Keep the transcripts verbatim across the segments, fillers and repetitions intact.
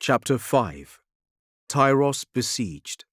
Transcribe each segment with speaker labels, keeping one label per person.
Speaker 1: Chapter five. Tyros Besieged.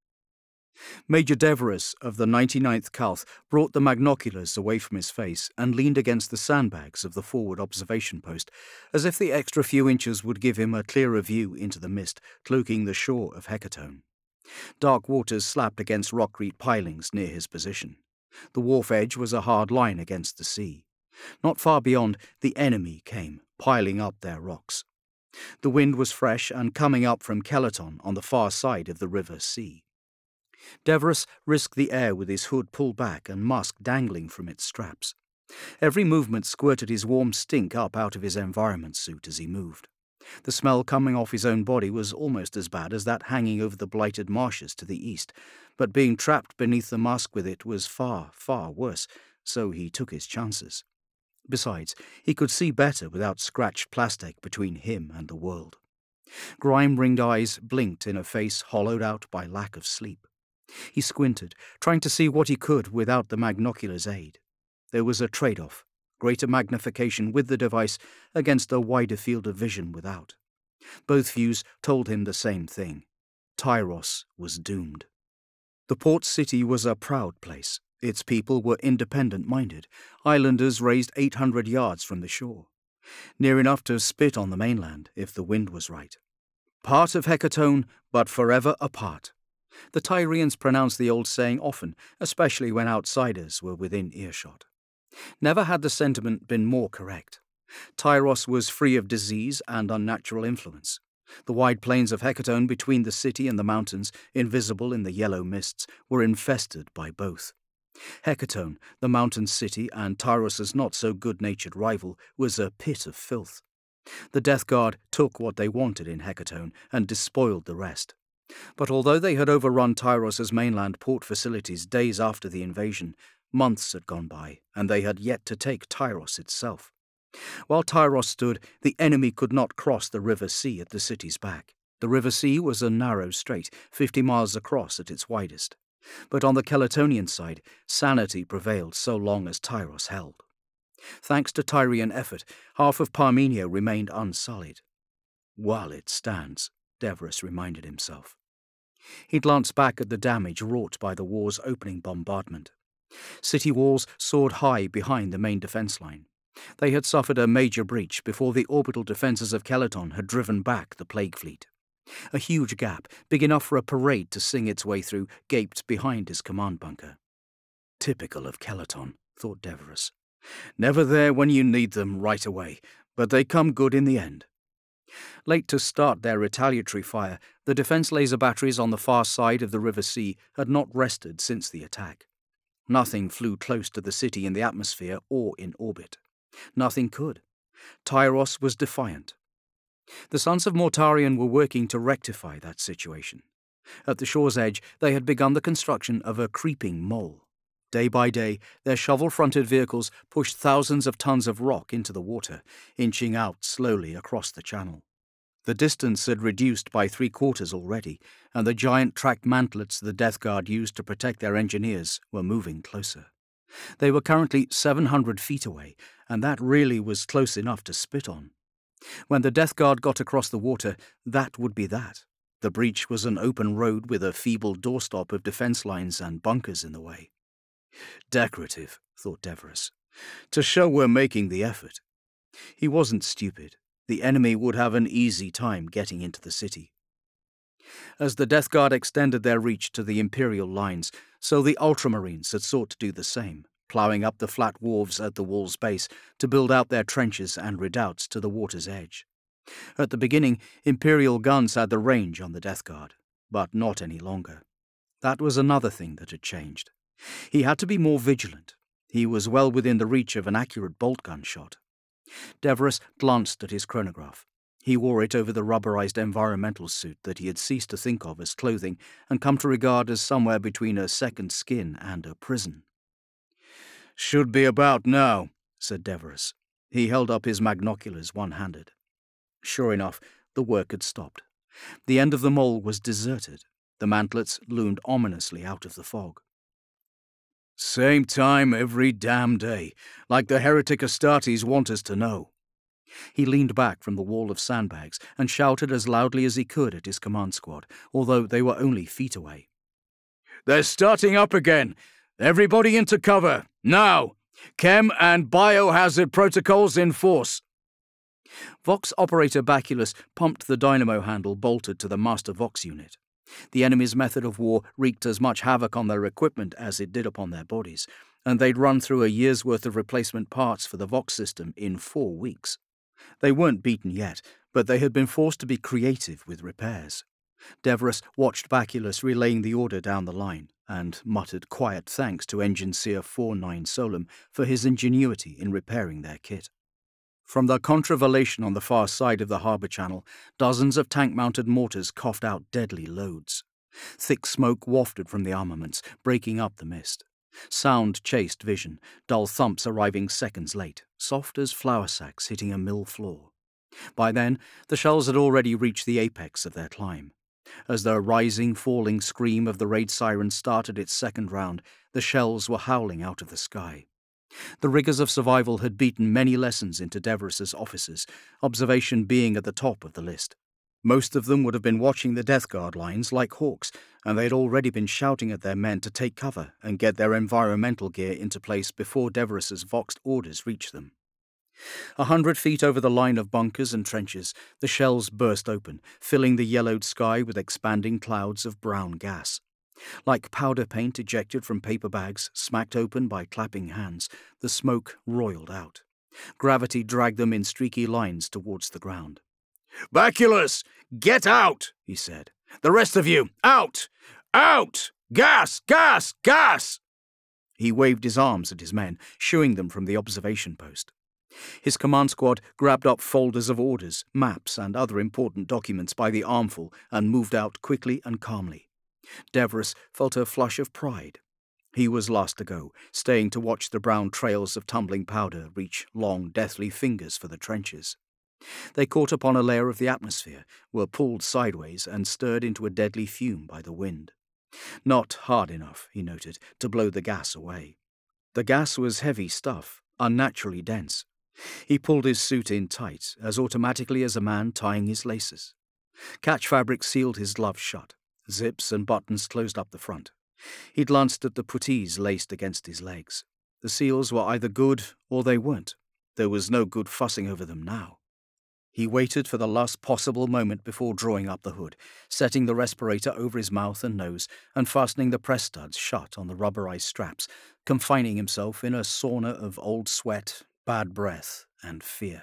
Speaker 1: Major Devereux of the ninety-ninth Calth brought the magnoculars away from his face and leaned against the sandbags of the forward observation post, as if the extra few inches would give him a clearer view into the mist cloaking the shore of Hecatone. Dark waters slapped against rockreed pilings near his position. The wharf edge was a hard line against the sea. Not far beyond, the enemy came, piling up their rocks. The wind was fresh and coming up from Kelaton on the far side of the river sea. Devereux risked the air with his hood pulled back and musk dangling from its straps. Every movement squirted his warm stink up out of his environment suit as he moved. The smell coming off his own body was almost as bad as that hanging over the blighted marshes to the east, but being trapped beneath the musk with it was far, far worse, so he took his chances. Besides, he could see better without scratched plastic between him and the world. Grime-ringed eyes blinked in a face hollowed out by lack of sleep. He squinted, trying to see what he could without the magnocular's aid. There was a trade-off, greater magnification with the device against a wider field of vision without. Both views told him the same thing. Tyros was doomed. The port city was a proud place. Its people were independent-minded, islanders raised eight hundred yards from the shore. Near enough to spit on the mainland, if the wind was right. Part of Hecatone, but forever apart. The Tyrians pronounced the old saying often, especially when outsiders were within earshot. Never had the sentiment been more correct. Tyros was free of disease and unnatural influence. The wide plains of Hecatone between the city and the mountains, invisible in the yellow mists, were infested by both. Hecatone, the mountain city and Tyros's not-so-good-natured rival, was a pit of filth. The Death Guard took what they wanted in Hecatone and despoiled the rest. But although they had overrun Tyros's mainland port facilities days after the invasion, months had gone by, and they had yet to take Tyros itself. While Tyros stood, the enemy could not cross the River Sea at the city's back. The River Sea was a narrow strait, fifty miles across at its widest. But on the Kelatonian side, sanity prevailed so long as Tyros held. Thanks to Tyrian effort, half of Parmenio remained unsullied. While it stands, Devereux reminded himself. He glanced back at the damage wrought by the war's opening bombardment. City walls soared high behind the main defence line. They had suffered a major breach before the orbital defences of Kelaton had driven back the plague fleet. A huge gap, big enough for a parade to sing its way through, gaped behind his command bunker. Typical of Kelaton, thought Devereux. Never there when you need them right away, but they come good in the end. Late to start their retaliatory fire, the defence laser batteries on the far side of the River Sea had not rested since the attack. Nothing flew close to the city in the atmosphere or in orbit. Nothing could. Tyros was defiant. The Sons of Mortarion were working to rectify that situation. At the shore's edge, they had begun the construction of a creeping mole. Day by day, their shovel-fronted vehicles pushed thousands of tons of rock into the water, inching out slowly across the channel. The distance had reduced by three quarters already, and the giant tracked mantlets the Death Guard used to protect their engineers were moving closer. They were currently seven hundred feet away, and that really was close enough to spit on. When the Death Guard got across the water, that would be that. The breach was an open road with a feeble doorstop of defence lines and bunkers in the way. Decorative, thought Devereux, to show we're making the effort. He wasn't stupid. The enemy would have an easy time getting into the city. As the Death Guard extended their reach to the Imperial lines, so the Ultramarines had sought to do the same, ploughing up the flat wharves at the wall's base to build out their trenches and redoubts to the water's edge. At the beginning, Imperial guns had the range on the Death Guard, but not any longer. That was another thing that had changed. He had to be more vigilant. He was well within the reach of an accurate bolt gun shot. Devereux glanced at his chronograph. He wore it over the rubberized environmental suit that he had ceased to think of as clothing and come to regard as somewhere between a second skin and a prison. "Should be about now," said Devereux. He held up his magnoculars one-handed. Sure enough, the work had stopped. The end of the mole was deserted. The mantlets loomed ominously out of the fog. "Same time every damn day, like the heretic Astartes want us to know." He leaned back from the wall of sandbags and shouted as loudly as he could at his command squad, although they were only feet away. "They're starting up again! Everybody into cover! Now! Chem and biohazard protocols in force!" Vox operator Baculus pumped the dynamo handle bolted to the master Vox unit. The enemy's method of war wreaked as much havoc on their equipment as it did upon their bodies, and they'd run through a year's worth of replacement parts for the Vox system in four weeks. They weren't beaten yet, but they had been forced to be creative with repairs. Deverous watched Baculus relaying the order down the line, and muttered quiet thanks to Engine Seer forty-nine Solum for his ingenuity in repairing their kit. From the contravallation on the far side of the harbour channel, dozens of tank-mounted mortars coughed out deadly loads. Thick smoke wafted from the armaments, breaking up the mist. Sound chased vision, dull thumps arriving seconds late, soft as flour sacks hitting a mill floor. By then, the shells had already reached the apex of their climb. As the rising, falling scream of the raid siren started its second round, the shells were howling out of the sky. The rigours of survival had beaten many lessons into Deveros's officers, observation being at the top of the list. Most of them would have been watching the Death Guard lines like hawks, and they had already been shouting at their men to take cover and get their environmental gear into place before Deveros's voxed orders reached them. A hundred feet over the line of bunkers and trenches, the shells burst open, filling the yellowed sky with expanding clouds of brown gas. Like powder paint ejected from paper bags, smacked open by clapping hands, the smoke roiled out. Gravity dragged them in streaky lines towards the ground. "Baculus, get out!" he said. "The rest of you, out! Out! Gas! Gas! Gas!" He waved his arms at his men, shooing them from the observation post. His command squad grabbed up folders of orders, maps, and other important documents by the armful and moved out quickly and calmly. Deverous felt a flush of pride. He was last to go, staying to watch the brown trails of tumbling powder reach long, deathly fingers for the trenches. They caught upon a layer of the atmosphere, were pulled sideways and stirred into a deadly fume by the wind. Not hard enough, he noted, to blow the gas away. The gas was heavy stuff, unnaturally dense. He pulled his suit in tight, as automatically as a man tying his laces. Catch fabric sealed his gloves shut. Zips and buttons closed up the front. He glanced at the puttees laced against his legs. The seals were either good or they weren't. There was no good fussing over them now. He waited for the last possible moment before drawing up the hood, setting the respirator over his mouth and nose, and fastening the press studs shut on the rubberized straps, confining himself in a sauna of old sweat, bad breath, and fear.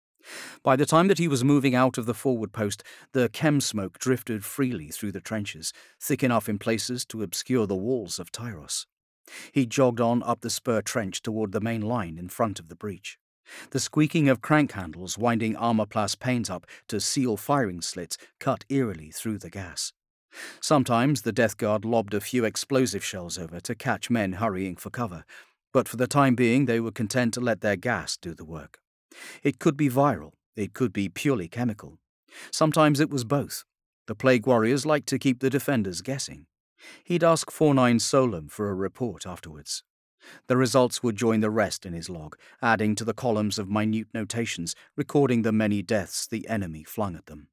Speaker 1: By the time that he was moving out of the forward post, the chem smoke drifted freely through the trenches, thick enough in places to obscure the walls of Tyros. He jogged on up the spur trench toward the main line in front of the breach. The squeaking of crank handles winding armor-plast panes up to seal firing slits cut eerily through the gas. Sometimes the Death Guard lobbed a few explosive shells over to catch men hurrying for cover, but for the time being they were content to let their gas do the work. It could be viral, it could be purely chemical. Sometimes it was both. The Plague Warriors liked to keep the defenders guessing. He'd ask forty-nine Solum for a report afterwards. The results would join the rest in his log, adding to the columns of minute notations, recording the many deaths the enemy flung at them.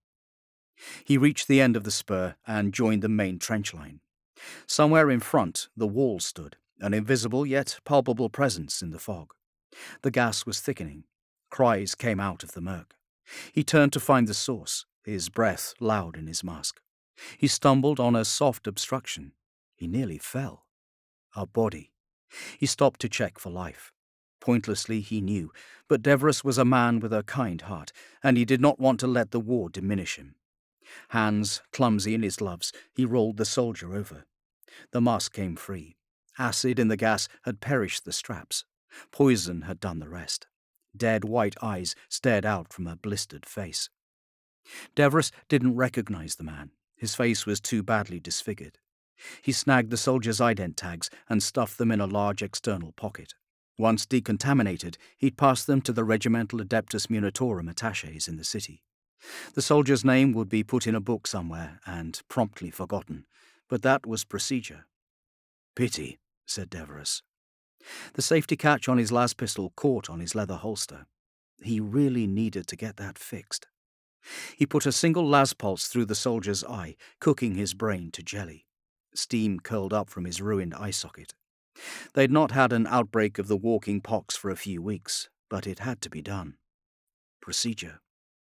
Speaker 1: He reached the end of the spur and joined the main trench line. Somewhere in front, the wall stood, an invisible yet palpable presence in the fog. The gas was thickening. Cries came out of the murk. He turned to find the source, his breath loud in his mask. He stumbled on a soft obstruction. He nearly fell. A body. He stopped to check for life. Pointlessly, he knew, but Deverous was a man with a kind heart, and he did not want to let the war diminish him. Hands clumsy in his gloves, he rolled the soldier over. The mask came free. Acid in the gas had perished the straps. Poison had done the rest. Dead white eyes stared out from a blistered face. Deverous didn't recognize the man. His face was too badly disfigured. He snagged the soldier's ident tags and stuffed them in a large external pocket. Once decontaminated, he'd pass them to the Regimental Adeptus Munitorum attaches in the city. The soldier's name would be put in a book somewhere and promptly forgotten, but that was procedure. "Pity," said Deverous. The safety catch on his las pistol caught on his leather holster. He really needed to get that fixed. He put a single las pulse through the soldier's eye, cooking his brain to jelly. Steam curled up from his ruined eye socket. They'd not had an outbreak of the walking pox for a few weeks, but it had to be done. Procedure.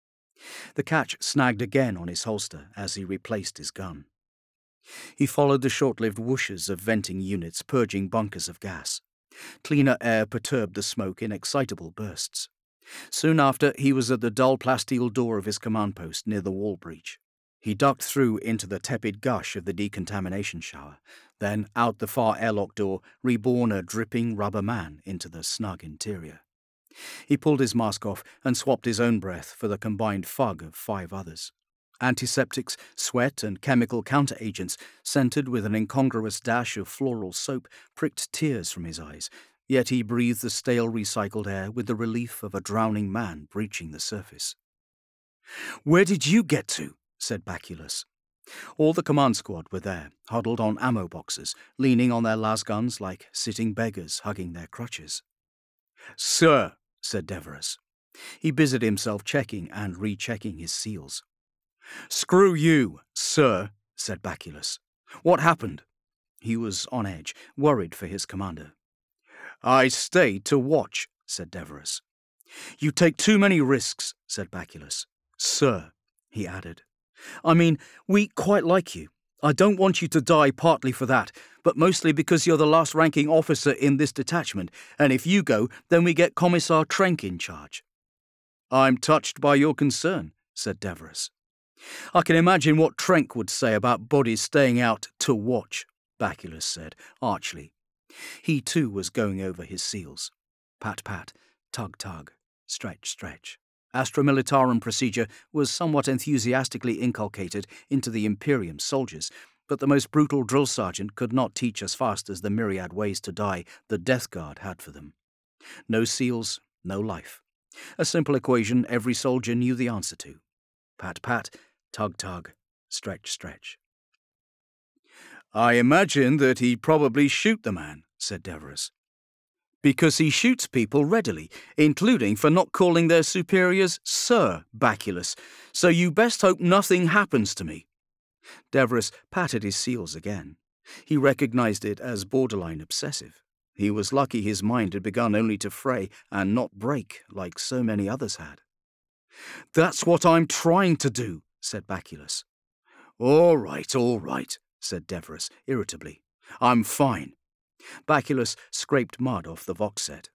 Speaker 1: The catch snagged again on his holster as he replaced his gun. He followed the short-lived whooshes of venting units purging bunkers of gas. Cleaner air perturbed the smoke in excitable bursts. Soon after, he was at the dull plasteel door of his command post near the wall breach. He ducked through into the tepid gush of the decontamination shower, then out the far airlock door, reborn a dripping rubber man into the snug interior. He pulled his mask off and swapped his own breath for the combined fug of five others. Antiseptics, sweat, and chemical counteragents, scented with an incongruous dash of floral soap, pricked tears from his eyes, yet he breathed the stale recycled air with the relief of a drowning man breaching the surface. "Where did you get to?" said Baculus. All the command squad were there, huddled on ammo boxes, leaning on their lasguns like sitting beggars hugging their crutches. "Sir," said Devereux. He busied himself checking and rechecking his seals. "Screw you, sir," said Baculus. "What happened?" He was on edge, worried for his commander. "I stayed to watch," said Devereux. "You take too many risks," said Baculus. "Sir," he added. "I mean, we quite like you. I don't want you to die partly for that, but mostly because you're the last ranking officer in this detachment, and if you go, then we get Commissar Trenck in charge." "I'm touched by your concern," said Devereux. "I can imagine what Trenck would say about bodies staying out to watch," Baculus said, archly. He too was going over his seals. Pat, pat, tug, tug, stretch, stretch. Astra Militarum procedure was somewhat enthusiastically inculcated into the Imperium soldiers, but the most brutal drill sergeant could not teach as fast as the myriad ways to die the Death Guard had for them. No seals, no life. A simple equation every soldier knew the answer to. Pat, pat, tug, tug, stretch, stretch. "I imagine that he'd probably shoot the man," said Devereux. "Because he shoots people readily, including for not calling their superiors Sir Baculus, so you best hope nothing happens to me." Devereux patted his seals again. He recognized it as borderline obsessive. He was lucky his mind had begun only to fray and not break like so many others had. "That's what I'm trying to do," said Baculus. "All right, all right," said Devereux irritably. "I'm fine." Baculus scraped mud off the Vox set.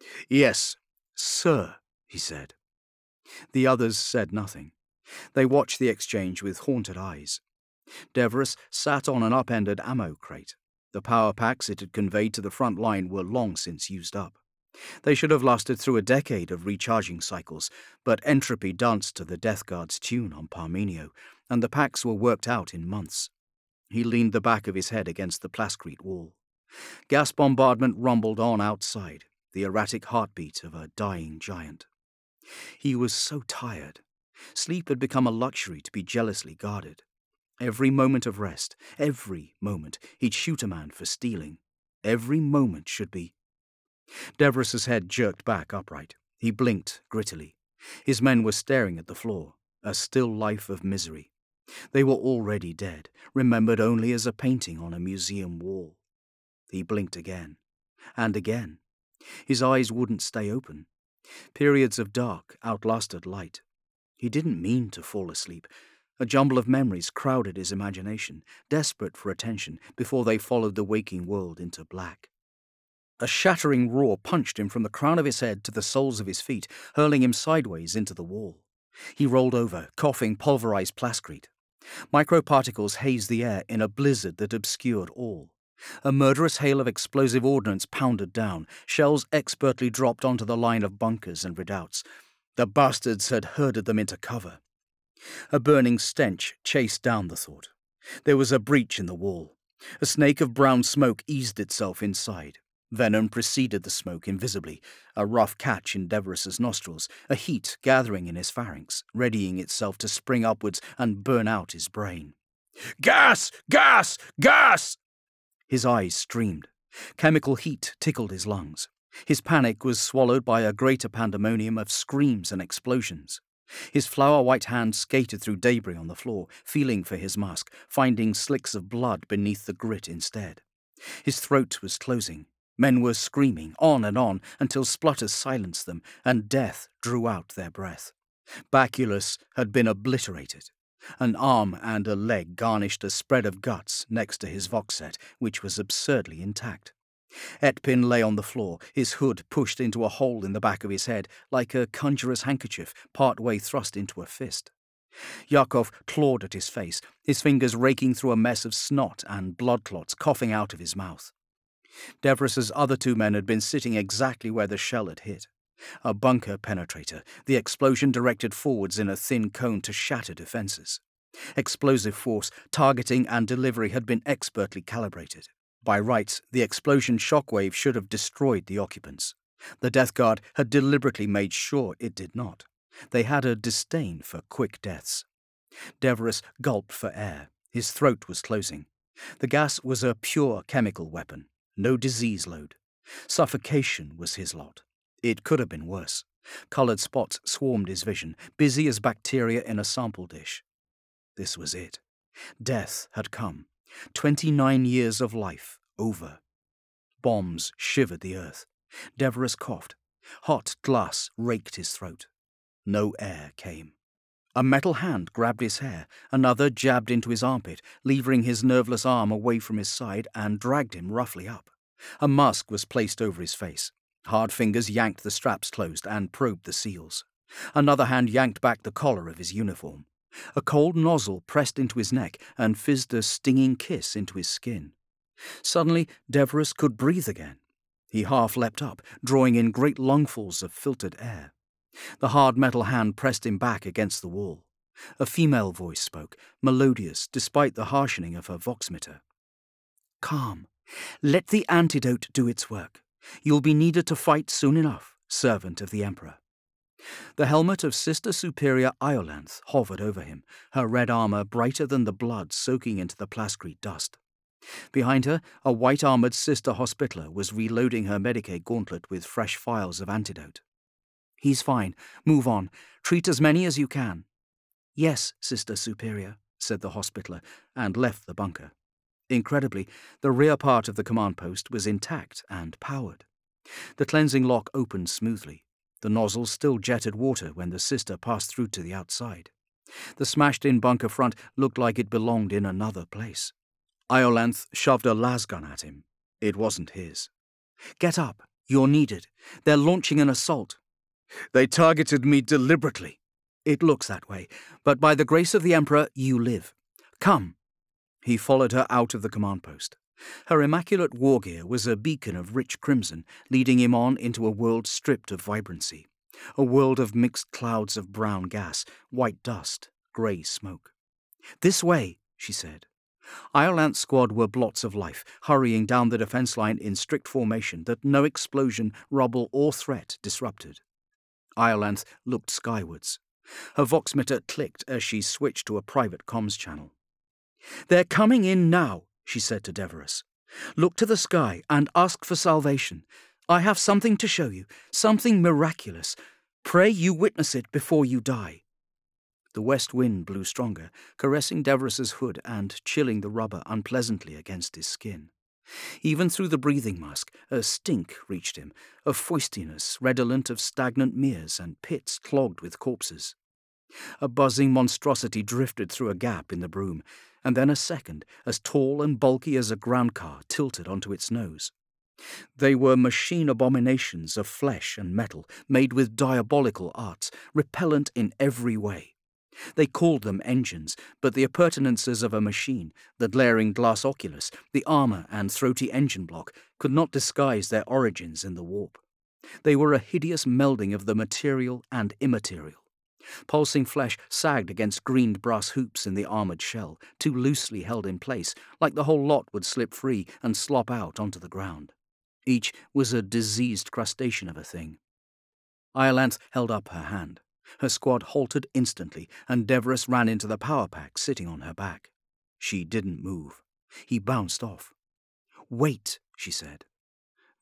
Speaker 1: "Yes, sir," he said. The others said nothing. They watched the exchange with haunted eyes. Devereux sat on an upended ammo crate. The power packs it had conveyed to the front line were long since used up. They should have lasted through a decade of recharging cycles, but entropy danced to the Death Guard's tune on Parmenio, and the packs were worked out in months. He leaned the back of his head against the plascrete wall. Gas bombardment rumbled on outside, the erratic heartbeat of a dying giant. He was so tired. Sleep had become a luxury to be jealously guarded. Every moment of rest, every moment, he'd shoot a man for stealing. Every moment should be... Devereux's head jerked back upright. He blinked grittily. His men were staring at the floor, a still life of misery. They were already dead, remembered only as a painting on a museum wall. He blinked again, and again. His eyes wouldn't stay open. Periods of dark outlasted light. He didn't mean to fall asleep. A jumble of memories crowded his imagination, desperate for attention, before they followed the waking world into black. A shattering roar punched him from the crown of his head to the soles of his feet, hurling him sideways into the wall. He rolled over, coughing pulverized plascrete. Microparticles hazed the air in a blizzard that obscured all. A murderous hail of explosive ordnance pounded down, shells expertly dropped onto the line of bunkers and redoubts. The bastards had herded them into cover. A burning stench chased down the thought. There was a breach in the wall. A snake of brown smoke eased itself inside. Venom preceded the smoke invisibly, a rough catch in Devereux's nostrils, a heat gathering in his pharynx, readying itself to spring upwards and burn out his brain. "Gas! Gas! Gas!" His eyes streamed. Chemical heat tickled his lungs. His panic was swallowed by a greater pandemonium of screams and explosions. His flower-white hand skated through debris on the floor, feeling for his mask, finding slicks of blood beneath the grit instead. His throat was closing. Men were screaming, on and on, until splutters silenced them, and death drew out their breath. Baculus had been obliterated. An arm and a leg garnished a spread of guts next to his voxet, which was absurdly intact. Etpin lay on the floor, his hood pushed into a hole in the back of his head, like a conjurer's handkerchief part-way thrust into a fist. Yakov clawed at his face, his fingers raking through a mess of snot and blood clots coughing out of his mouth. Deveras's other two men had been sitting exactly where the shell had hit. A bunker penetrator, the explosion directed forwards in a thin cone to shatter defences. Explosive force, targeting and delivery had been expertly calibrated. By rights, the explosion shockwave should have destroyed the occupants. The Death Guard had deliberately made sure it did not. They had a disdain for quick deaths. Deverous gulped for air. His throat was closing. The gas was a pure chemical weapon, no disease load. Suffocation was his lot. It could have been worse. Coloured spots swarmed his vision, busy as bacteria in a sample dish. This was it. Death had come. Twenty-nine years of life over. Bombs shivered the earth. Deverous coughed. Hot glass raked his throat. No air came. A metal hand grabbed his hair. Another jabbed into his armpit, levering his nerveless arm away from his side and dragged him roughly up. A mask was placed over his face. Hard fingers yanked the straps closed and probed the seals. Another hand yanked back the collar of his uniform. A cold nozzle pressed into his neck and fizzed a stinging kiss into his skin. Suddenly, Deverous could breathe again. He half leapt up, drawing in great lungfuls of filtered air. The hard metal hand pressed him back against the wall. A female voice spoke, melodious despite the harshening of her voxmeter. "Calm. Let the antidote do its work. You'll be needed to fight soon enough, servant of the Emperor." The helmet of Sister Superior Iolanthe hovered over him, her red armour brighter than the blood soaking into the plascrete dust. Behind her, a white-armoured Sister Hospitaller was reloading her Medicae gauntlet with fresh phials of antidote. "He's fine. Move on. Treat as many as you can." "Yes, Sister Superior," said the Hospitaller, and left the bunker. Incredibly, the rear part of the command post was intact and powered. The cleansing lock opened smoothly. The nozzle still jetted water when the sister passed through to the outside. The smashed-in bunker front looked like it belonged in another place. Iolanthe shoved a lasgun at him. It wasn't his. "Get up. You're needed. They're launching an assault." "They targeted me deliberately." "It looks that way, but by the grace of the Emperor, you live. Come." He followed her out of the command post. Her immaculate war gear was a beacon of rich crimson, leading him on into a world stripped of vibrancy. A world of mixed clouds of brown gas, white dust, grey smoke. "This way," she said. Iolanthe's squad were blots of life, hurrying down the defence line in strict formation that no explosion, rubble or threat disrupted. Iolanthe looked skywards. Her voxmeter clicked as she switched to a private comms channel. "They're coming in now," she said to Deverous. "Look to the sky and ask for salvation. I have something to show you, something miraculous. Pray you witness it before you die." The west wind blew stronger, caressing Deverous's hood and chilling the rubber unpleasantly against his skin. Even through the breathing mask, a stink reached him, a foistiness redolent of stagnant meres and pits clogged with corpses. A buzzing monstrosity drifted through a gap in the broom, and then a second, as tall and bulky as a groundcar, tilted onto its nose. They were machine abominations of flesh and metal, made with diabolical arts, repellent in every way. They called them engines, but the appurtenances of a machine, the glaring glass oculus, the armour and throaty engine block, could not disguise their origins in the warp. They were a hideous melding of the material and immaterial. Pulsing flesh sagged against greened brass hoops in the armoured shell, too loosely held in place, like the whole lot would slip free and slop out onto the ground. Each was a diseased crustacean of a thing. Iolanthe held up her hand. Her squad halted instantly, and Deverous ran into the power pack sitting on her back. She didn't move. He bounced off. "Wait," she said.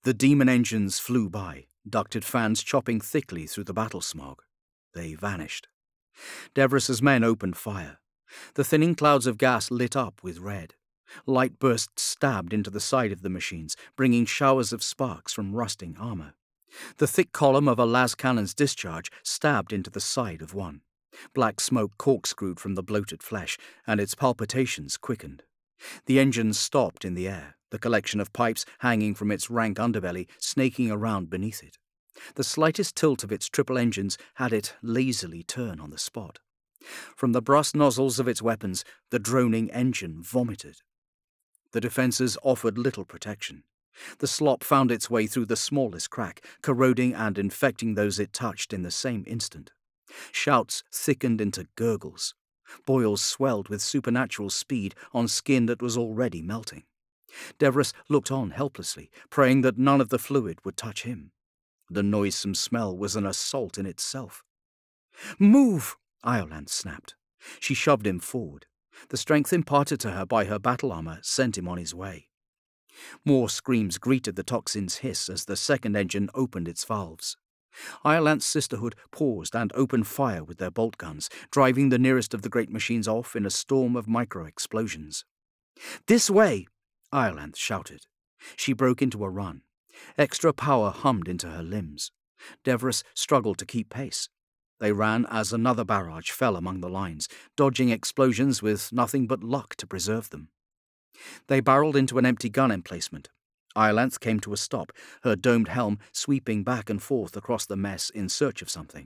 Speaker 1: The demon engines flew by, ducted fans chopping thickly through the battle smog. They vanished. Deveras's men opened fire. The thinning clouds of gas lit up with red. Light bursts stabbed into the side of the machines, bringing showers of sparks from rusting armor. The thick column of a las cannon's discharge stabbed into the side of one. Black smoke corkscrewed from the bloated flesh, and its palpitations quickened. The engine stopped in the air, the collection of pipes hanging from its rank underbelly snaking around beneath it. The slightest tilt of its triple engines had it lazily turn on the spot. From the brass nozzles of its weapons, the droning engine vomited. The defences offered little protection. The slop found its way through the smallest crack, corroding and infecting those it touched in the same instant. Shouts thickened into gurgles. Boils swelled with supernatural speed on skin that was already melting. Deverous looked on helplessly, praying that none of the fluid would touch him. The noisome smell was an assault in itself. "Move!" Iolanthe snapped. She shoved him forward. The strength imparted to her by her battle armor sent him on his way. More screams greeted the toxin's hiss as the second engine opened its valves. Iolanthe's sisterhood paused and opened fire with their bolt guns, driving the nearest of the great machines off in a storm of micro-explosions. "This way!" Iolanthe shouted. She broke into a run. Extra power hummed into her limbs. Deverous struggled to keep pace. They ran as another barrage fell among the lines, dodging explosions with nothing but luck to preserve them. They barreled into an empty gun emplacement. Iolanthe came to a stop, her domed helm sweeping back and forth across the mess in search of something.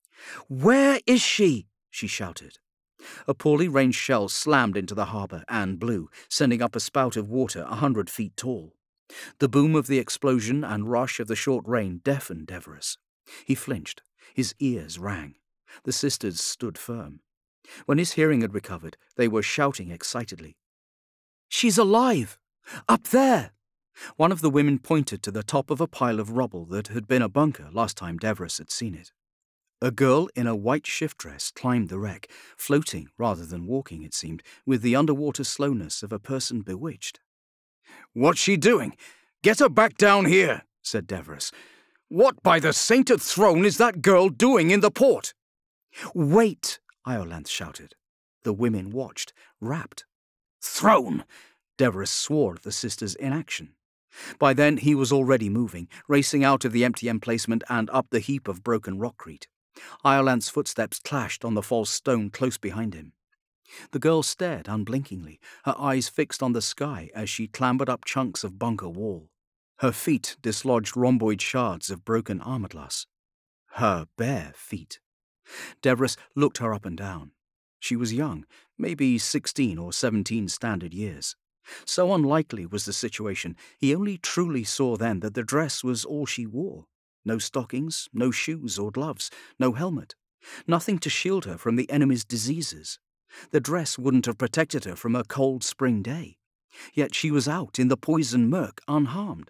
Speaker 1: "Where is she?" she shouted. A poorly ranged shell slammed into the harbour and blew, sending up a spout of water a hundred feet tall. The boom of the explosion and rush of the short rain deafened Deverous. He flinched. His ears rang. The sisters stood firm. When his hearing had recovered, they were shouting excitedly. "She's alive! Up there!" One of the women pointed to the top of a pile of rubble that had been a bunker last time Deverous had seen it. A girl in a white shift dress climbed the wreck, floating rather than walking, it seemed, with the underwater slowness of a person bewitched. "What's she doing? Get her back down here," said Deverous. "What by the sainted throne is that girl doing in the port?" "Wait!" Iolanthe shouted. The women watched, rapt. "Throne!" Deverous swore at the sisters' inaction. By then he was already moving, racing out of the empty emplacement and up the heap of broken rockcrete. Iolanthe's footsteps clashed on the false stone close behind him. The girl stared unblinkingly, her eyes fixed on the sky as she clambered up chunks of bunker wall. Her feet dislodged rhomboid shards of broken armor glass. Her bare feet. Deverous looked her up and down. She was young, maybe sixteen or seventeen standard years. So unlikely was the situation, he only truly saw then that the dress was all she wore. No stockings, no shoes or gloves, no helmet. Nothing to shield her from the enemy's diseases. The dress wouldn't have protected her from a cold spring day. Yet she was out in the poison murk unharmed.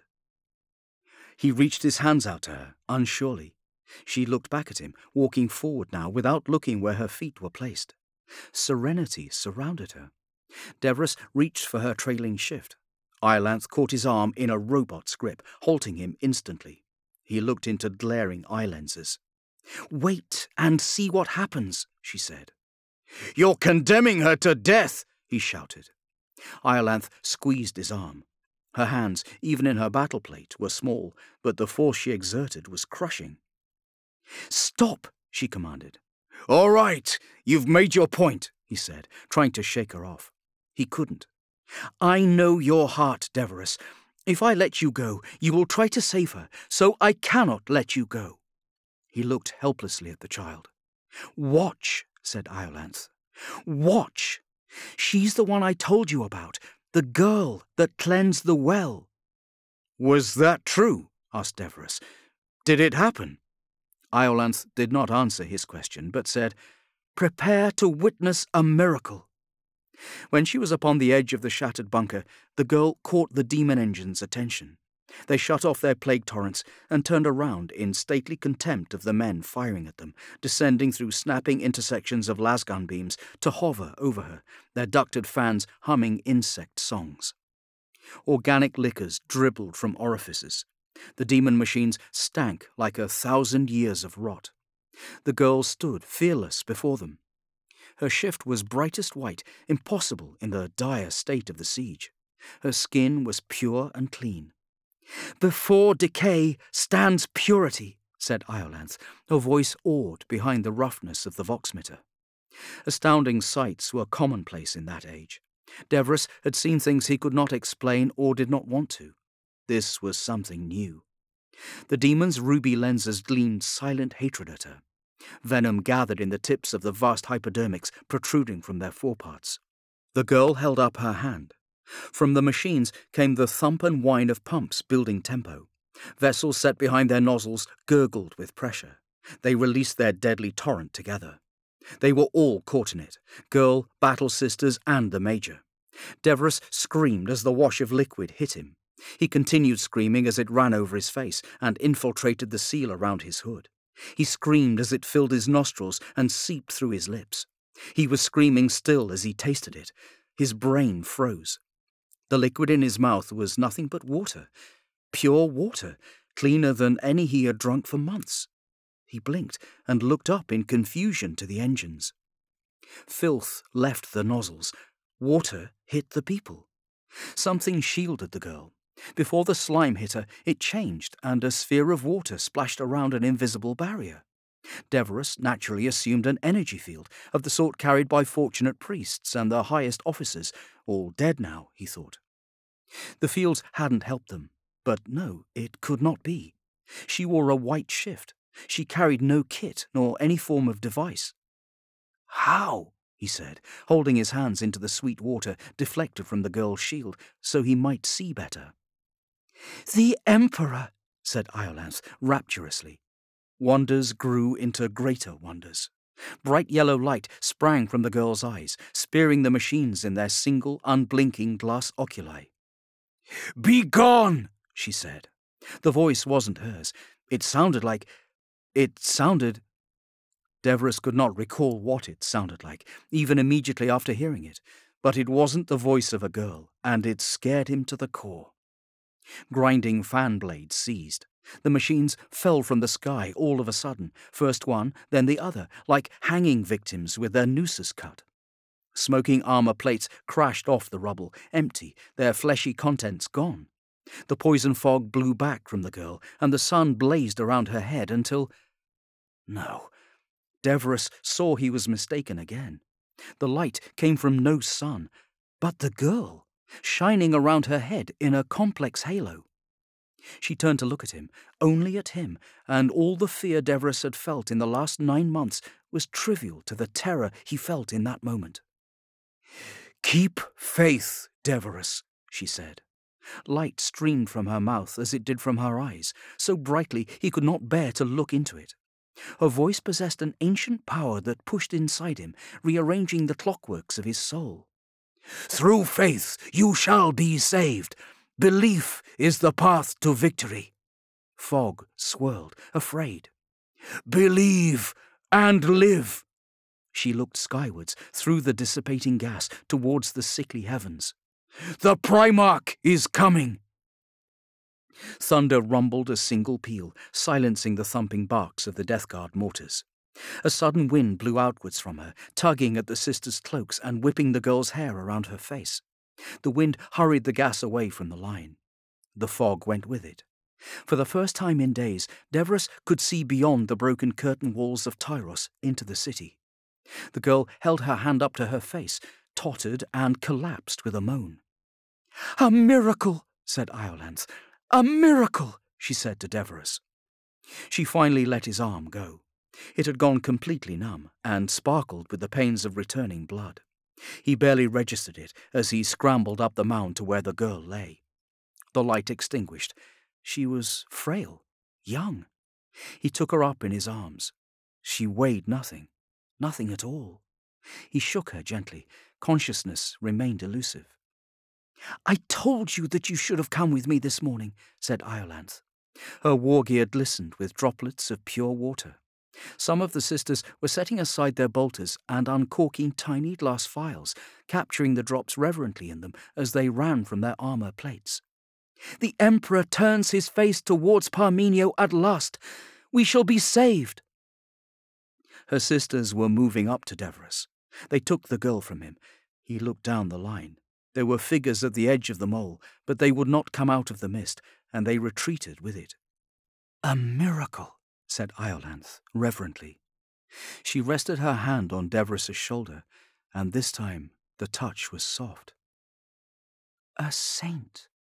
Speaker 1: He reached his hands out to her, unsurely. She looked back at him, walking forward now without looking where her feet were placed. Serenity surrounded her. Deverous reached for her trailing shift. Iolanthe caught his arm in a robot's grip, halting him instantly. He looked into glaring eye lenses. "Wait and see what happens," she said. "You're condemning her to death!" he shouted. Iolanthe squeezed his arm. Her hands, even in her battle plate, were small, but the force she exerted was crushing. "Stop!" she commanded. "All right, you've made your point," he said, trying to shake her off. He couldn't. "I know your heart, Deverous. If I let you go, you will try to save her, so I cannot let you go." He looked helplessly at the child. "Watch," said Iolanthe. "Watch. She's the one I told you about, the girl that cleansed the well." "Was that true?" asked Deverous. "Did it happen?" Iolanthe did not answer his question, but said, "Prepare to witness a miracle." When she was upon the edge of the shattered bunker, the girl caught the demon engine's attention. They shut off their plague torrents and turned around in stately contempt of the men firing at them, descending through snapping intersections of lasgun beams to hover over her, their ducted fans humming insect songs. Organic liquors dribbled from orifices. The demon machines stank like a thousand years of rot. The girl stood fearless before them. Her shift was brightest white, impossible in the dire state of the siege. Her skin was pure and clean. "Before decay stands purity," said Iolanthe, her voice awed behind the roughness of the voxmeter. Astounding sights were commonplace in that age. Deverous had seen things he could not explain or did not want to. This was something new. The demon's ruby lenses gleamed silent hatred at her. Venom gathered in the tips of the vast hypodermics protruding from their foreparts. The girl held up her hand. From the machines came the thump and whine of pumps building tempo. Vessels set behind their nozzles gurgled with pressure. They released their deadly torrent together. They were all caught in it, girl, battle sisters, and the Major. Deverous screamed as the wash of liquid hit him. He continued screaming as it ran over his face and infiltrated the seal around his hood. He screamed as it filled his nostrils and seeped through his lips. He was screaming still as he tasted it. His brain froze. The liquid in his mouth was nothing but water. Pure water, cleaner than any he had drunk for months. He blinked and looked up in confusion to the engines. Filth left the nozzles. Water hit the people. Something shielded the girl. Before the slime hit her, it changed, and a sphere of water splashed around an invisible barrier. Deverous naturally assumed an energy field, of the sort carried by fortunate priests and the highest officers, all dead now, he thought. The fields hadn't helped them, but no, it could not be. She wore a white shift. She carried no kit nor any form of device. "How?" he said, holding his hands into the sweet water deflected from the girl's shield so he might see better. "The Emperor," said Iolanthe rapturously. Wonders grew into greater wonders. Bright yellow light sprang from the girl's eyes, spearing the machines in their single, unblinking glass oculi. "Be gone!" she said. The voice wasn't hers. It sounded like... It sounded... Deverous could not recall what it sounded like, even immediately after hearing it, but it wasn't the voice of a girl, and it scared him to the core. Grinding fan blades seized. The machines fell from the sky all of a sudden, first one, then the other, like hanging victims with their nooses cut. Smoking armor plates crashed off the rubble, empty, their fleshy contents gone. The poison fog blew back from the girl, and the sun blazed around her head until... No. Deverous saw he was mistaken again. The light came from no sun, but the girl, shining around her head in a complex halo. She turned to look at him, only at him, and all the fear Deverous had felt in the last nine months was trivial to the terror he felt in that moment. "Keep faith, Deverous," she said. Light streamed from her mouth as it did from her eyes, so brightly he could not bear to look into it. Her voice possessed an ancient power that pushed inside him, rearranging the clockworks of his soul. "Through faith you shall be saved. Belief is the path to victory." Fog swirled, afraid. "Believe and live." She looked skywards, through the dissipating gas, towards the sickly heavens. "The Primarch is coming." Thunder rumbled a single peal, silencing the thumping barks of the Death Guard mortars. A sudden wind blew outwards from her, tugging at the sisters' cloaks and whipping the girl's hair around her face. The wind hurried the gas away from the line. The fog went with it. For the first time in days, Deverous could see beyond the broken curtain walls of Tyros into the city. The girl held her hand up to her face, tottered and collapsed with a moan. "A miracle," said Iolanthe. "A miracle," she said to Deverous. She finally let his arm go. It had gone completely numb and sparkled with the pains of returning blood. He barely registered it as he scrambled up the mound to where the girl lay. The light extinguished. She was frail, young. He took her up in his arms. She weighed nothing, nothing at all. He shook her gently. Consciousness remained elusive. "I told you that you should have come with me this morning," said Iolanthe. Her war gear glistened with droplets of pure water. Some of the sisters were setting aside their bolters and uncorking tiny glass vials, capturing the drops reverently in them as they ran from their armor plates. The Emperor turns his face towards Parmenio at last. We shall be saved. Her sisters were moving up to Deverous. They took the girl from him. He looked down the line. There were figures at the edge of the mole, but they would not come out of the mist, and they retreated with it. "A miracle," said Iolanthe reverently. She rested her hand on Deverous' shoulder, and this time the touch was soft. "A saint,"